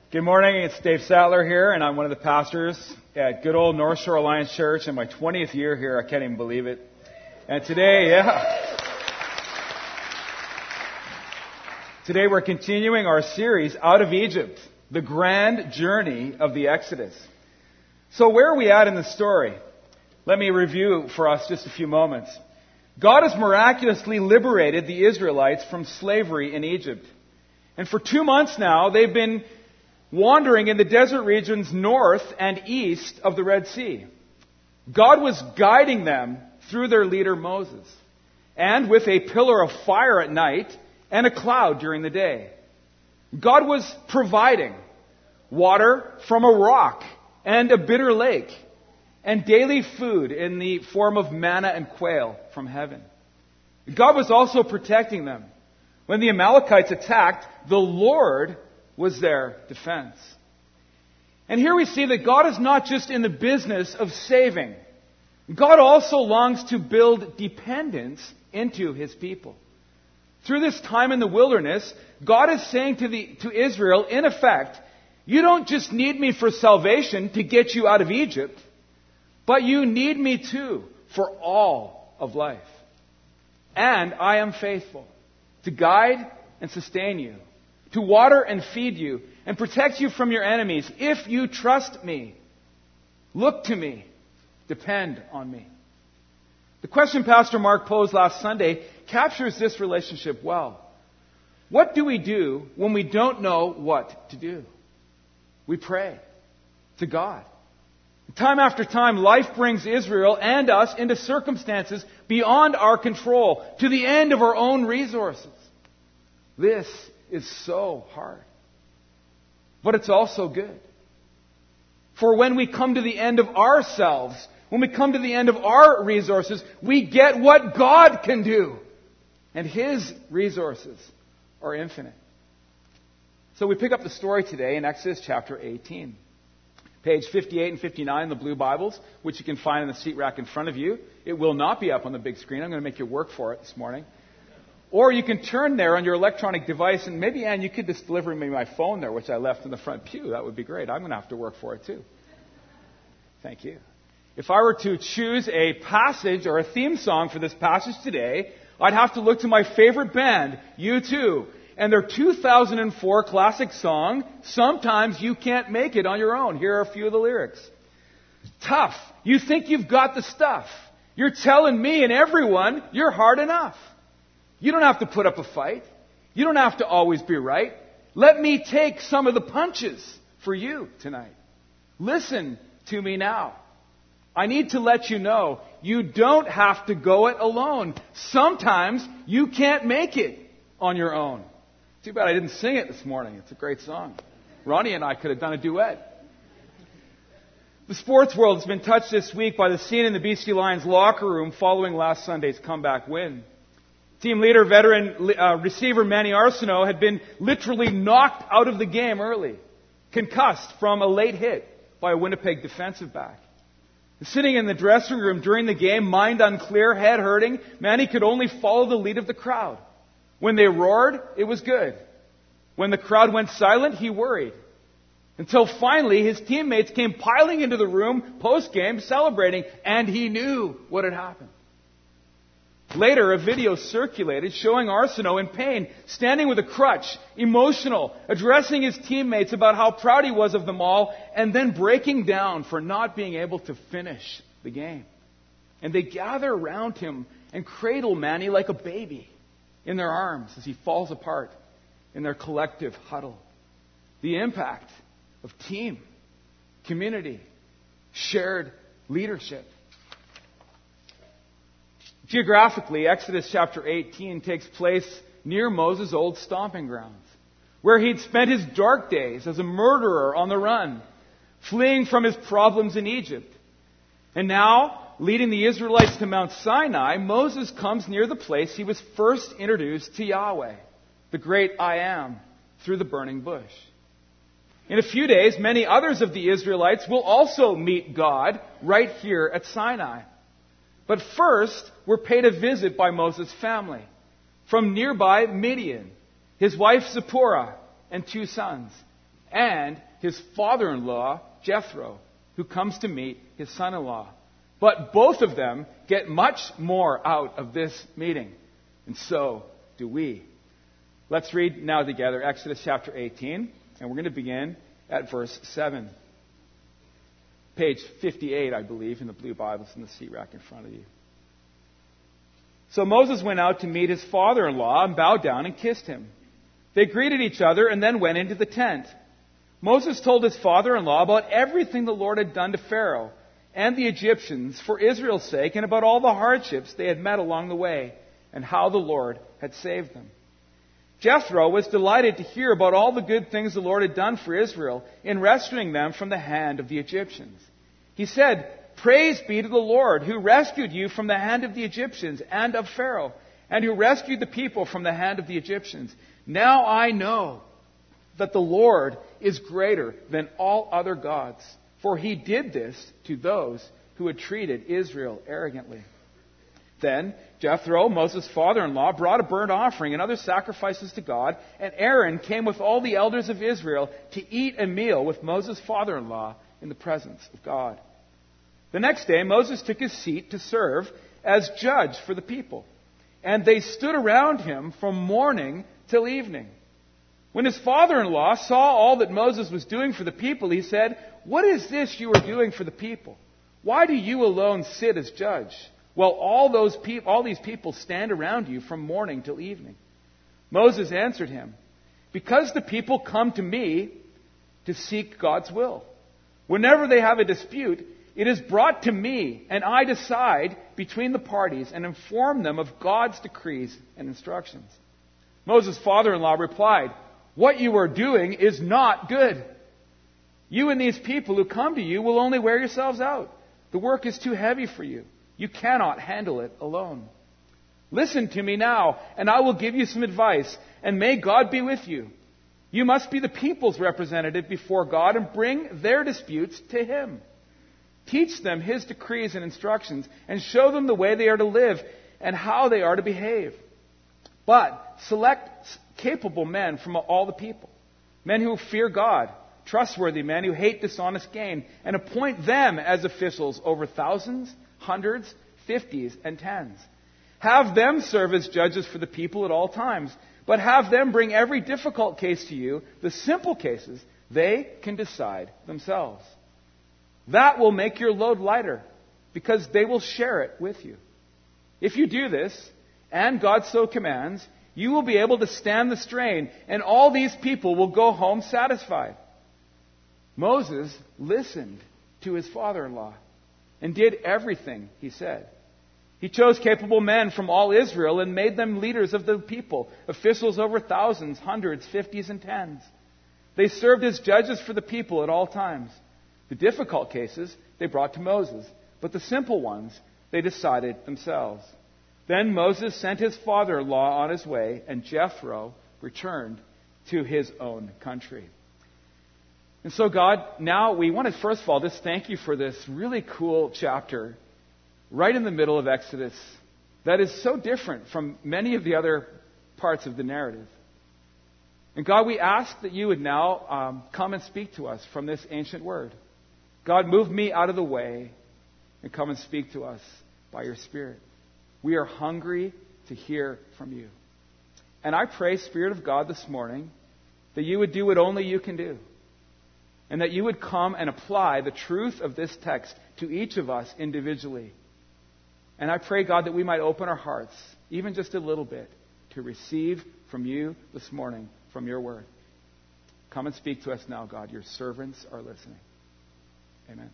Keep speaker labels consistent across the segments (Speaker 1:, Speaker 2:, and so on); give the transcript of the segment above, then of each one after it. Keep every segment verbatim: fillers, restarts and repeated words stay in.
Speaker 1: Good morning, it's Dave Sattler here, and I'm one of the pastors at good old North Shore Alliance Church in my twentieth year here. I can't even believe it. And today, yeah. Today we're continuing our series, Out of Egypt, the grand journey of the Exodus. So where are we at in the story? Let me review for us just a few moments. God has miraculously liberated the Israelites from slavery in Egypt. And for two months now, they've been wandering in the desert regions north and east of the Red Sea. God was guiding them through their leader Moses, and with a pillar of fire at night and a cloud during the day. God was providing water from a rock and a bitter lake, and daily food in the form of manna and quail from heaven. God was also protecting them. When the Amalekites attacked, the Lord was their defense. And here we see that God is not just in the business of saving. God also longs to build dependence into His people. Through this time in the wilderness, God is saying to, the, to Israel, in effect, you don't just need me for salvation to get you out of Egypt, but you need me too for all of life. And I am faithful to guide and sustain you, to water and feed you, and protect you from your enemies if you trust me. Look to me. Depend on me. The question Pastor Mark posed last Sunday captures this relationship well. What do we do when we don't know what to do? We pray to God. Time after time, life brings Israel and us into circumstances beyond our control, to the end of our own resources. This is so hard. But it's also good. For when we come to the end of ourselves, when we come to the end of our resources, we get what God can do. And His resources are infinite. So we pick up the story today in Exodus chapter eighteen. Page fifty-eight and fifty-nine in the blue Bibles, which you can find in the seat rack in front of you. It will not be up on the big screen. I'm going to make you work for it this morning. Or you can turn there on your electronic device, and maybe, Ann, you could just deliver me my phone there, which I left in the front pew. That would be great. I'm going to have to work for it, too. Thank you. If I were to choose a passage or a theme song for this passage today, I'd have to look to my favorite band, U two, and their two thousand four classic song, Sometimes You Can't Make It on Your Own. Here are a few of the lyrics. Tough. You think you've got the stuff. You're telling me and everyone you're hard enough. You don't have to put up a fight. You don't have to always be right. Let me take some of the punches for you tonight. Listen to me now. I need to let you know you don't have to go it alone. Sometimes you can't make it on your own. Too bad I didn't sing it this morning. It's a great song. Ronnie and I could have done a duet. The sports world has been touched this week by the scene in the B C Lions locker room following last Sunday's comeback win. Team leader, veteran uh, receiver Manny Arceneaux had been literally knocked out of the game early, concussed from a late hit by a Winnipeg defensive back. Sitting in the dressing room during the game, mind unclear, head hurting, Manny could only follow the lead of the crowd. When they roared, it was good. When the crowd went silent, he worried. Until finally, his teammates came piling into the room post-game, celebrating, and he knew what had happened. Later, a video circulated showing Arceneaux in pain, standing with a crutch, emotional, addressing his teammates about how proud he was of them all, and then breaking down for not being able to finish the game. And they gather around him and cradle Manny like a baby in their arms as he falls apart in their collective huddle. The impact of team, community, shared leadership. Geographically, Exodus chapter eighteen takes place near Moses' old stomping grounds, where he'd spent his dark days as a murderer on the run, fleeing from his problems in Egypt. And now, leading the Israelites to Mount Sinai, Moses comes near the place he was first introduced to Yahweh, the great I Am, through the burning bush. In a few days, many others of the Israelites will also meet God right here at Sinai. But first, we're paid a visit by Moses' family from nearby Midian, his wife Zipporah, and two sons, and his father-in-law, Jethro, who comes to meet his son-in-law. But both of them get much more out of this meeting. And so do we. Let's read now together Exodus chapter eighteen, and we're going to begin at verse seven. Page fifty-eight, I believe, in the blue Bibles in the seat rack in front of you. So Moses went out to meet his father-in-law and bowed down and kissed him. They greeted each other and then went into the tent. Moses told his father-in-law about everything the Lord had done to Pharaoh and the Egyptians for Israel's sake, and about all the hardships they had met along the way, and how the Lord had saved them. Jethro was delighted to hear about all the good things the Lord had done for Israel in rescuing them from the hand of the Egyptians. He said, "Praise be to the Lord, who rescued you from the hand of the Egyptians and of Pharaoh, and who rescued the people from the hand of the Egyptians. Now I know that the Lord is greater than all other gods, for he did this to those who had treated Israel arrogantly." Then Jethro, Moses' father-in-law, brought a burnt offering and other sacrifices to God, and Aaron came with all the elders of Israel to eat a meal with Moses' father-in-law in the presence of God. The next day, Moses took his seat to serve as judge for the people, and they stood around him from morning till evening. When his father-in-law saw all that Moses was doing for the people, he said, "What is this you are doing for the people? Why do you alone sit as judge, while all those peop- all these people stand around you from morning till evening?" Moses answered him, "Because the people come to me to seek God's will. Whenever they have a dispute, it is brought to me, and I decide between the parties and inform them of God's decrees and instructions." Moses' father-in-law replied, "What you are doing is not good. You and these people who come to you will only wear yourselves out. The work is too heavy for you. You cannot handle it alone. Listen to me now, and I will give you some advice, and may God be with you. You must be the people's representative before God and bring their disputes to Him. Teach them His decrees and instructions, and show them the way they are to live and how they are to behave. But select capable men from all the people, men who fear God, trustworthy men who hate dishonest gain, and appoint them as officials over thousands, hundreds, fifties, and tens. Have them serve as judges for the people at all times, but have them bring every difficult case to you. The simple cases they can decide themselves. That will make your load lighter, because they will share it with you. If you do this, and God so commands, you will be able to stand the strain, and all these people will go home satisfied." Moses listened to his father-in-law and did everything he said. He chose capable men from all Israel and made them leaders of the people, officials over thousands, hundreds, fifties, and tens. They served as judges for the people at all times. The difficult cases they brought to Moses, but the simple ones they decided themselves. Then Moses sent his father-in-law on his way, and Jethro returned to his own country. And so, God, now we want to first of all just thank you for this really cool chapter right in the middle of Exodus that is so different from many of the other parts of the narrative. And God, we ask that you would now um, come and speak to us from this ancient word. God, move me out of the way and come and speak to us by your Spirit. We are hungry to hear from you. And I pray, Spirit of God, this morning, that you would do what only you can do. And that you would come and apply the truth of this text to each of us individually. And I pray, God, that we might open our hearts, even just a little bit, to receive from you this morning, from your word. Come and speak to us now, God. Your servants are listening. Amen.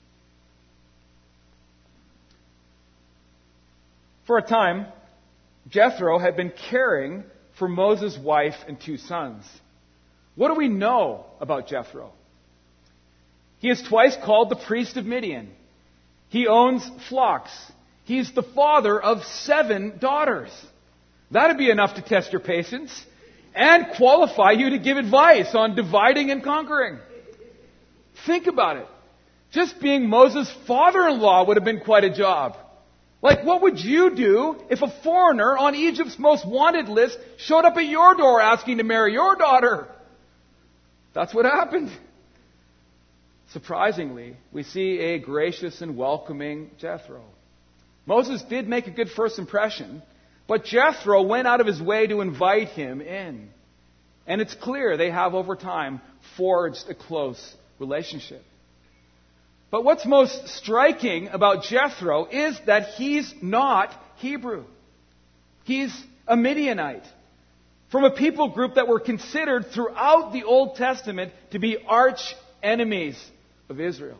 Speaker 1: For a time, Jethro had been caring for Moses' wife and two sons. What do we know about Jethro? He is twice called the priest of Midian. He owns flocks. He's the father of seven daughters. That'd be enough to test your patience and qualify you to give advice on dividing and conquering. Think about it. Just being Moses' father-in-law would have been quite a job. Like, what would you do if a foreigner on Egypt's most wanted list showed up at your door asking to marry your daughter? That's what happened. surprisingly, we see a gracious and welcoming Jethro. Moses did make a good first impression, but Jethro went out of his way to invite him in. And it's clear they have over time forged a close relationship. But what's most striking about Jethro is that he's not Hebrew. He's a Midianite, from a people group that were considered throughout the Old Testament to be arch enemies of Israel.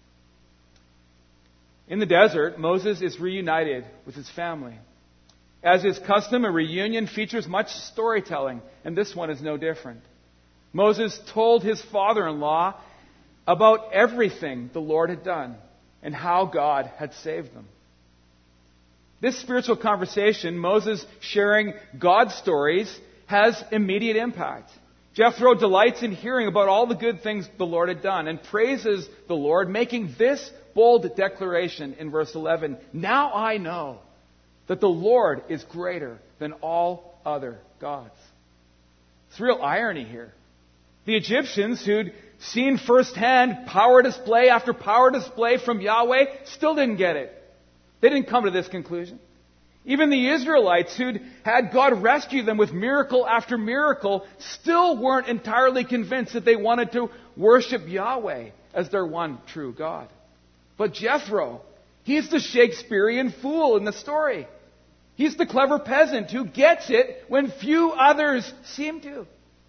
Speaker 1: In the desert, Moses is reunited with his family. As is custom, a reunion features much storytelling, and this one is no different. Moses told his father-in-law about everything the Lord had done and how God had saved them. This spiritual conversation, Moses sharing God's stories, has immediate impact. Jethro delights in hearing about all the good things the Lord had done and praises the Lord, making this bold declaration in verse eleven. Now I know that the Lord is greater than all other gods. It's real irony here. The Egyptians, who'd seen firsthand power display after power display from Yahweh, still didn't get it. They didn't come to this conclusion. Even the Israelites, who'd had God rescue them with miracle after miracle, still weren't entirely convinced that they wanted to worship Yahweh as their one true God. But Jethro, he's the Shakespearean fool in the story. He's the clever peasant who gets it when few others seem to.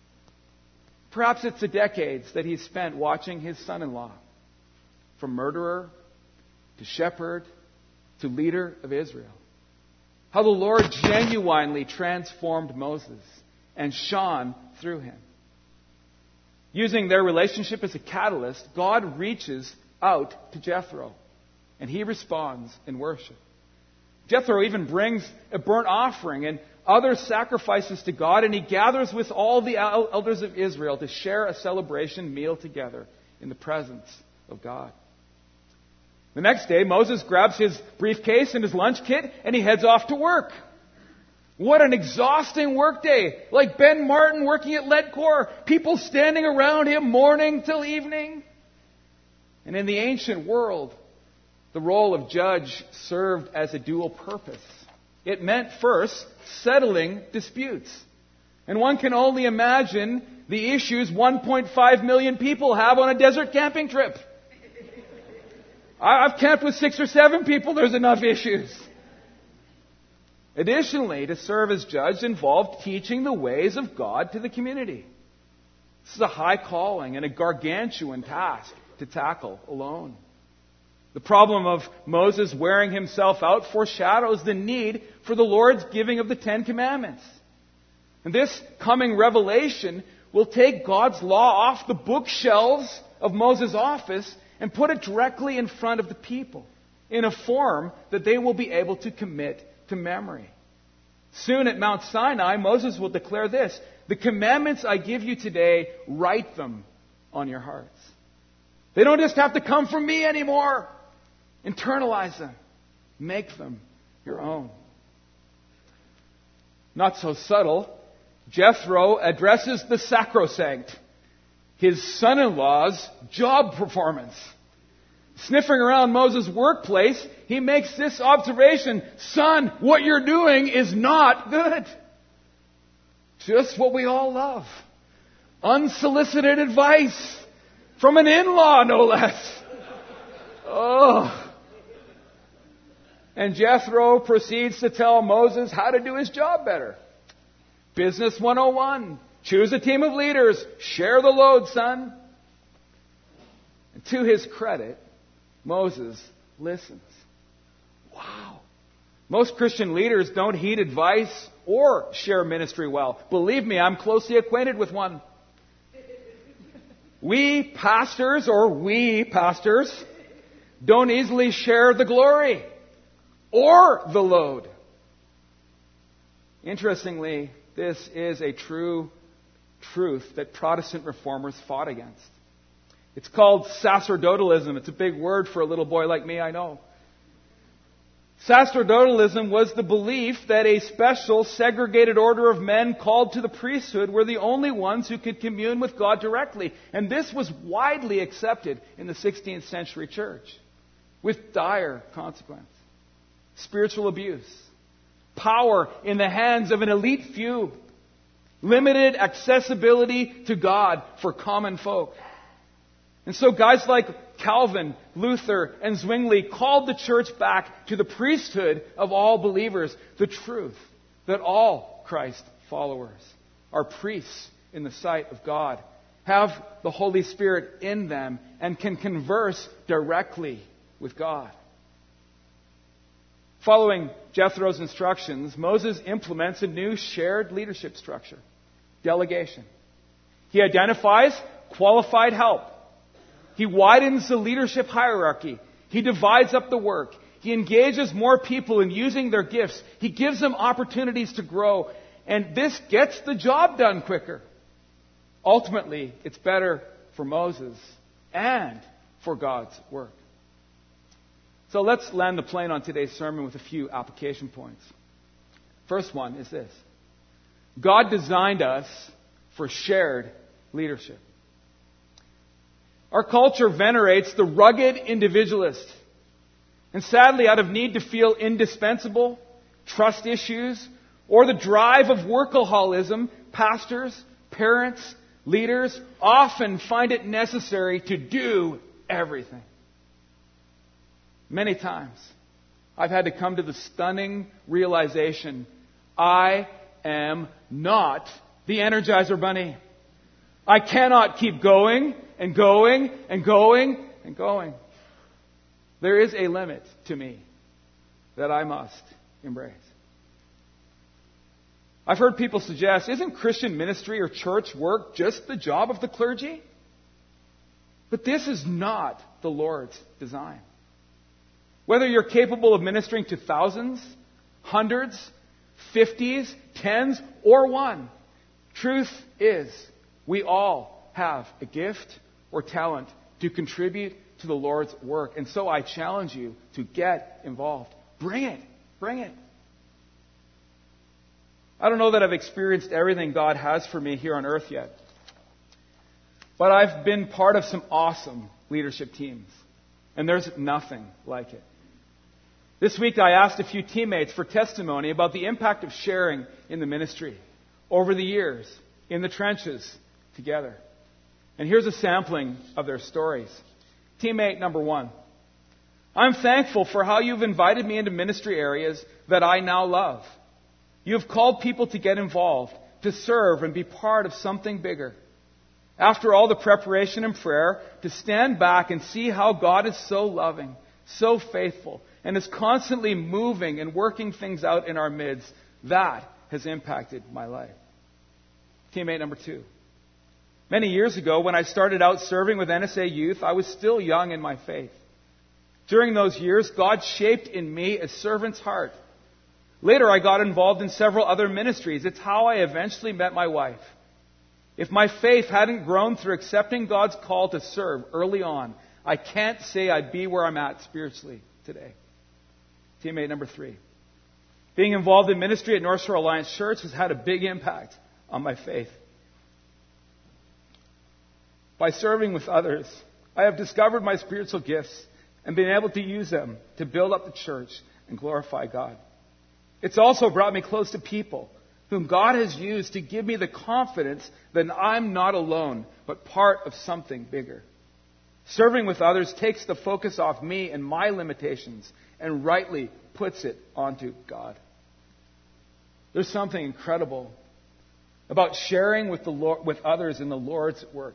Speaker 1: Perhaps it's the decades that he's spent watching his son-in-law, from murderer to shepherd to leader of Israel. How the Lord genuinely transformed Moses and shone through him. Using their relationship as a catalyst, God reaches out to Jethro, and he responds in worship. Jethro even brings a burnt offering and other sacrifices to God, and he gathers with all the elders of Israel to share a celebration meal together in the presence of God. The next day, Moses grabs his briefcase and his lunch kit, and he heads off to work. What an exhausting workday! Like Ben Martin working at Ledcor, people standing around him morning till evening. And in the ancient world, the role of judge served as a dual purpose. It meant, first, settling disputes. And one can only imagine the issues one point five million people have on a desert camping trip. I've camped with six or seven people, there's enough issues. Additionally, to serve as judge involved teaching the ways of God to the community. This is a high calling and a gargantuan task to tackle alone. The problem of Moses wearing himself out foreshadows the need for the Lord's giving of the Ten Commandments. And this coming revelation will take God's law off the bookshelves of Moses' office and put it directly in front of the people in a form that they will be able to commit to memory. Soon at Mount Sinai, Moses will declare this: "The commandments I give you today, write them on your hearts." They don't just have to come from me anymore. Internalize them. Make them your own. Not so subtle, Jethro addresses the sacrosanct, his son-in-law's job performance. Sniffing around Moses' workplace, he makes this observation: "Son, what you're doing is not good." Just what we all love. Unsolicited advice from an in-law, no less. Oh. And Jethro proceeds to tell Moses how to do his job better. Business one oh one. Choose a team of leaders. Share the load, son. And to his credit, Moses listens. Wow. Most Christian leaders don't heed advice or share ministry well. Believe me, I'm closely acquainted with one. We pastors, or we pastors, don't easily share the glory or the load. Interestingly, this is a true truth that Protestant reformers fought against. It's called sacerdotalism. It's a big word for a little boy like me, I know. Sacerdotalism was the belief that a special, segregated order of men called to the priesthood were the only ones who could commune with God directly. And this was widely accepted in the sixteenth century church, with dire consequence. Spiritual abuse, power in the hands of an elite few, limited accessibility to God for common folk. And so guys like Calvin, Luther, and Zwingli called the church back to the priesthood of all believers, the truth that all Christ followers are priests in the sight of God, have the Holy Spirit in them, and can converse directly with God. Following Jethro's instructions, Moses implements a new shared leadership structure, delegation. He identifies qualified help. He widens the leadership hierarchy. He divides up the work. He engages more people in using their gifts. He gives them opportunities to grow. And this gets the job done quicker. Ultimately, it's better for Moses and for God's work. So let's land the plane on today's sermon with a few application points. First one is this: God designed us for shared leadership. Our culture venerates the rugged individualist. And sadly, out of need to feel indispensable, trust issues, or the drive of workaholism, pastors, parents, leaders often find it necessary to do everything. Many times, I've had to come to the stunning realization, I am not the Energizer Bunny. I cannot keep going and going and going and going. There is a limit to me that I must embrace. I've heard people suggest, isn't Christian ministry or church work just the job of the clergy? But this is not the Lord's design. Whether you're capable of ministering to thousands, hundreds, fifties, tens, or one, truth is, we all have a gift or talent to contribute to the Lord's work. And so I challenge you to get involved. Bring it. Bring it. I don't know that I've experienced everything God has for me here on earth yet. But I've been part of some awesome leadership teams. And there's nothing like it. This week I asked a few teammates for testimony about the impact of sharing in the ministry over the years, in the trenches, together. And here's a sampling of their stories. Teammate number one: I'm thankful for how you've invited me into ministry areas that I now love. You've called people to get involved, to serve and be part of something bigger. After all the preparation and prayer, to stand back and see how God is so loving, so faithful, and is constantly moving and working things out in our midst, that has impacted my life. Teammate number two: many years ago, when I started out serving with N S A Youth, I was still young in my faith. During those years, God shaped in me a servant's heart. Later, I got involved in several other ministries. It's how I eventually met my wife. If my faith hadn't grown through accepting God's call to serve early on, I can't say I'd be where I'm at spiritually today. Teammate number three: being involved in ministry at North Shore Alliance Church has had a big impact on my faith. By serving with others, I have discovered my spiritual gifts and been able to use them to build up the church and glorify God. It's also brought me close to people whom God has used to give me the confidence that I'm not alone, but part of something bigger. Serving with others takes the focus off me and my limitations and rightly puts it onto God. There's something incredible about sharing with the Lord, with others in the Lord's work.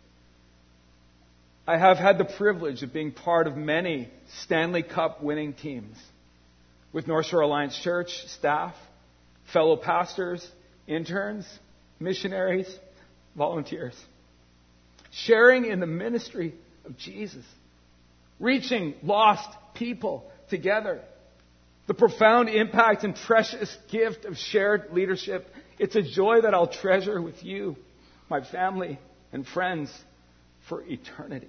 Speaker 1: I have had the privilege of being part of many Stanley Cup winning teams with North Shore Alliance Church staff, fellow pastors, interns, missionaries, volunteers. Sharing in the ministry of Jesus. Reaching lost people together. The profound impact and precious gift of shared leadership. It's a joy that I'll treasure with you, my family, and friends for eternity.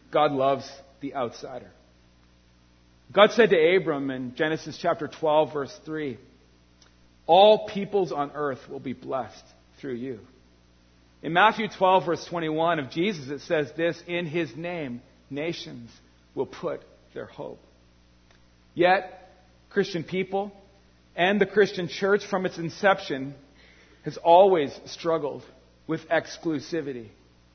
Speaker 1: God loves the outsider. God said to Abram in Genesis chapter twelve, verse three, all peoples on earth will be blessed through you. In Matthew twelve, verse twenty-one of Jesus, it says this, in his name, nations will put their hope. Yet, Christian people and the Christian church from its inception has always struggled with exclusivity.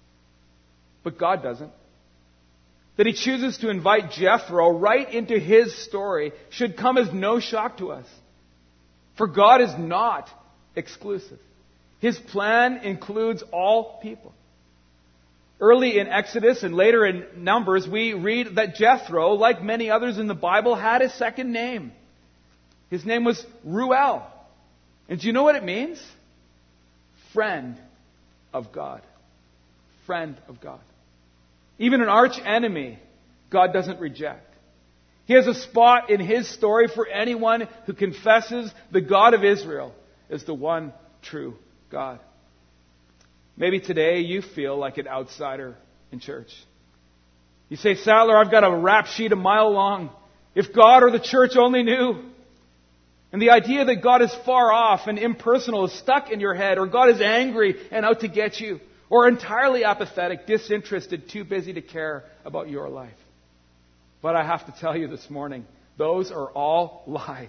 Speaker 1: But God doesn't. That he chooses to invite Jethro right into his story should come as no shock to us. For God is not exclusive. His plan includes all people. Early in Exodus and later in Numbers, we read that Jethro, like many others in the Bible, had a second name. His name was Reuel. And do you know what it means? Friend of God. Friend of God. Even an arch enemy, God doesn't reject. He has a spot in his story for anyone who confesses the God of Israel as the one true God. Maybe today you feel like an outsider in church. You say, Sadler, I've got a rap sheet a mile long. If God or the church only knew. And the idea that God is far off and impersonal is stuck in your head, or God is angry and out to get you, or entirely apathetic, disinterested, too busy to care about your life. But I have to tell you this morning, those are all lies.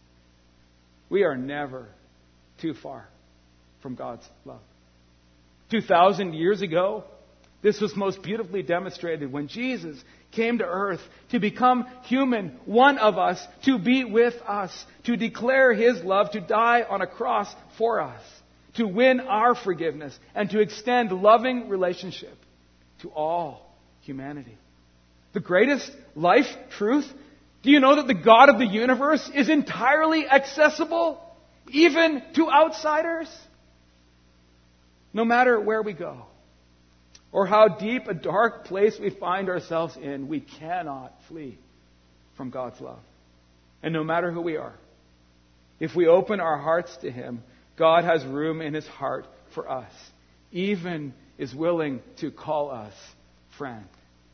Speaker 1: We are never too far from God's love. Two thousand years ago, this was most beautifully demonstrated when Jesus came to earth to become human, one of us, to be with us, to declare his love, to die on a cross for us, to win our forgiveness, and to extend loving relationship to all humanity. The greatest life truth, do you know that the God of the universe is entirely accessible, even to outsiders? No matter where we go, or how deep a dark place we find ourselves in, we cannot flee from God's love. And no matter who we are, if we open our hearts to him, God has room in his heart for us, even is willing to call us friend.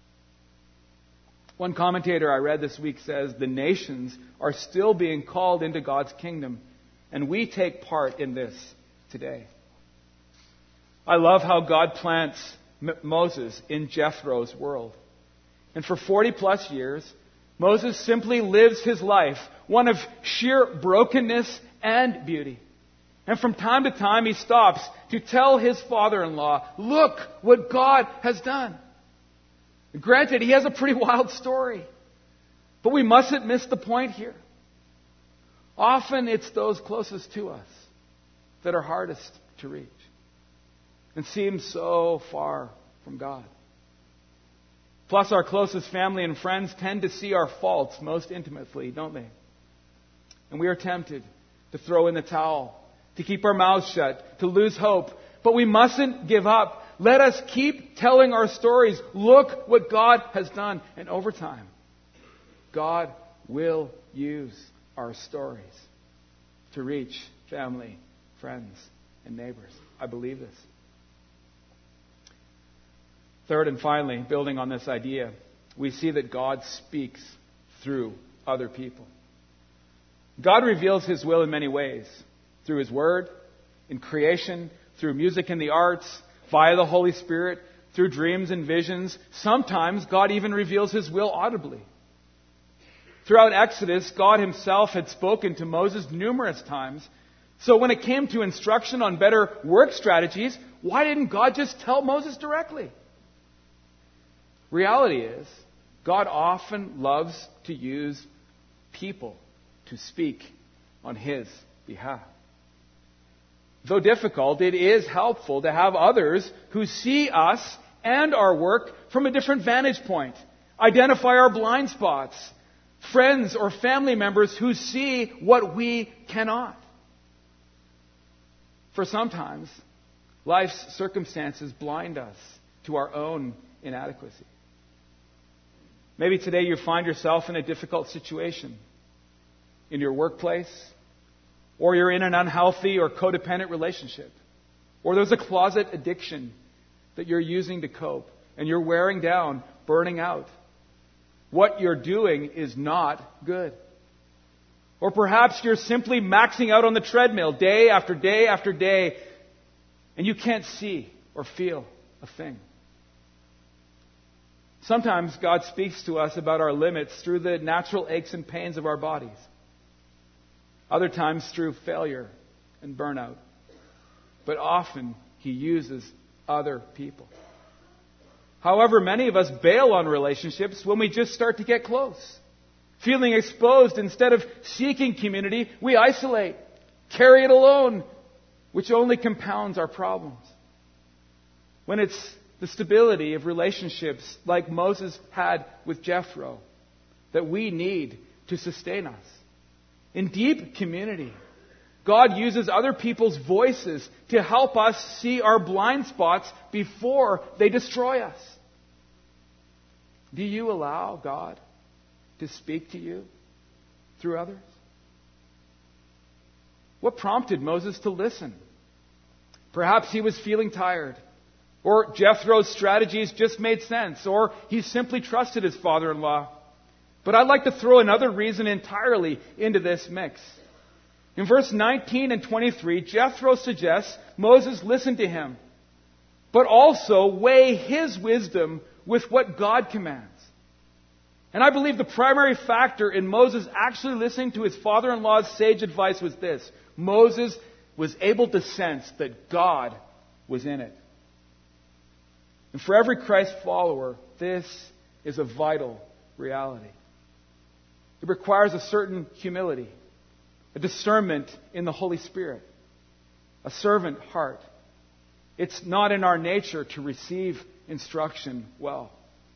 Speaker 1: One commentator I read this week says, the nations are still being called into God's kingdom, and we take part in this today. I love how God plants M- Moses in Jethro's world. And for forty plus years, Moses simply lives his life, one of sheer brokenness and beauty. And from time to time, he stops to tell his father-in-law, look what God has done. Granted, he has a pretty wild story. But we mustn't miss the point here. Often it's those closest to us that are hardest to reach and seem so far from God. Plus, our closest family and friends tend to see our faults most intimately, don't they? And we are tempted to throw in the towel, to keep our mouths shut, to lose hope. But we mustn't give up. Let us keep telling our stories. Look what God has done. And over time, God will use our stories to reach family, friends, and neighbors. I believe this. Third and finally, building on this idea, we see that God speaks through other people. God reveals his will in many ways. Through his word, in creation, through music and the arts, via the Holy Spirit, through dreams and visions. Sometimes God even reveals his will audibly. Throughout Exodus, God himself had spoken to Moses numerous times. So when it came to instruction on better work strategies, why didn't God just tell Moses directly? Reality is, God often loves to use people to speak on his behalf. Though difficult, it is helpful to have others who see us and our work from a different vantage point, identify our blind spots, friends or family members who see what we cannot. For sometimes, life's circumstances blind us to our own inadequacy. Maybe today you find yourself in a difficult situation in your workplace, or you're in an unhealthy or codependent relationship, or there's a closet addiction that you're using to cope, and you're wearing down, burning out. What you're doing is not good. Or perhaps you're simply maxing out on the treadmill day after day after day, and you can't see or feel a thing. Sometimes God speaks to us about our limits through the natural aches and pains of our bodies. Other times through failure and burnout. But often He uses other people. However, many of us bail on relationships when we just start to get close. Feeling exposed, instead of seeking community, we isolate, carry it alone, which only compounds our problems. When it's the stability of relationships like Moses had with Jethro that we need to sustain us. In deep community, God uses other people's voices to help us see our blind spots before they destroy us. Do you allow God to speak to you through others? What prompted Moses to listen? Perhaps he was feeling tired. Or Jethro's strategies just made sense. Or he simply trusted his father-in-law. But I'd like to throw another reason entirely into this mix. In verse nineteen and twenty-three, Jethro suggests Moses listen to him, but also weigh his wisdom with what God commands. And I believe the primary factor in Moses actually listening to his father-in-law's sage advice was this. Moses was able to sense that God was in it. And for every Christ follower, this is a vital reality. It requires a certain humility, a discernment in the Holy Spirit, a servant heart. It's not in our nature to receive instruction well.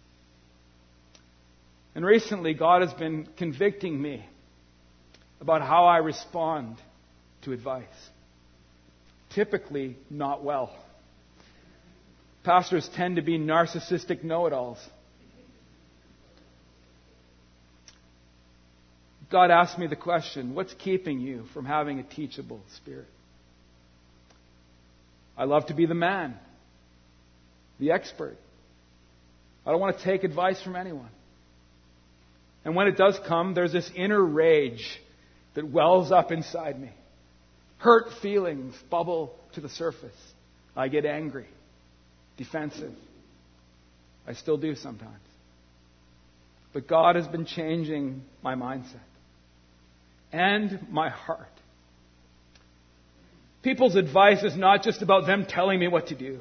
Speaker 1: And recently, God has been convicting me about how I respond to advice. Typically, not well. Pastors tend to be narcissistic know-it-alls. God asked me the question, what's keeping you from having a teachable spirit? I love to be the man, the expert. I don't want to take advice from anyone. And when it does come, there's this inner rage that wells up inside me. Hurt feelings bubble to the surface. I get angry, defensive. I still do sometimes. But God has been changing my mindset and my heart. People's advice is not just about them telling me what to do,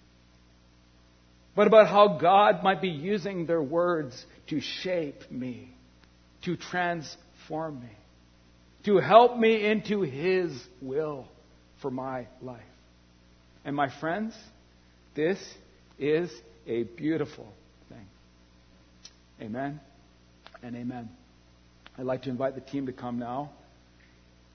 Speaker 1: but about how God might be using their words to shape me, to transform me, to help me into His will for my life. And my friends, this is a beautiful thing. Amen and amen. I'd like to invite the team to come now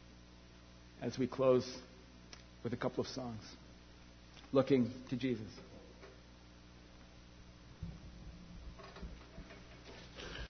Speaker 1: as we close with a couple of songs, looking to Jesus.